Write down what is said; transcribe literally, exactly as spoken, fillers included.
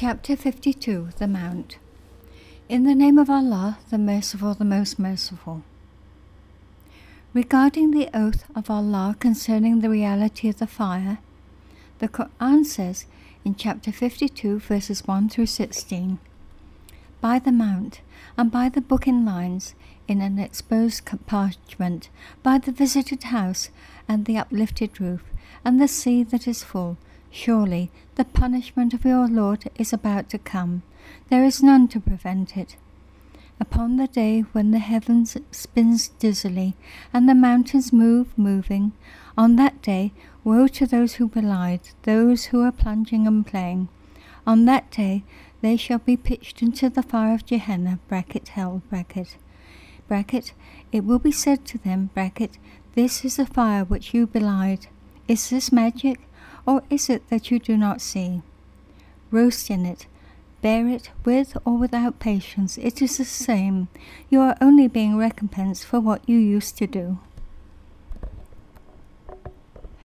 Chapter fifty-two, The Mount. In the name of Allah, the Merciful, the Most Merciful. Regarding the oath of Allah concerning the reality of the fire, the Quran says in chapter fifty-two, verses one through sixteen, "By the mount, and by the book in lines, in an exposed parchment, by the visited house, and the uplifted roof, and the sea that is full, surely the punishment of your Lord is about to come. There is none to prevent it. Upon the day when the heavens spins dizzily, and the mountains move, moving, on that day woe to those who belied, those who are plunging and playing. On that day they shall be pitched into the fire of Gehenna, bracket hell, bracket. Bracket, it will be said to them, bracket, this is the fire which you belied. Is this magic, or is it that you do not see? Roast in it, bear it with or without patience, it is the same. You are only being recompensed for what you used to do."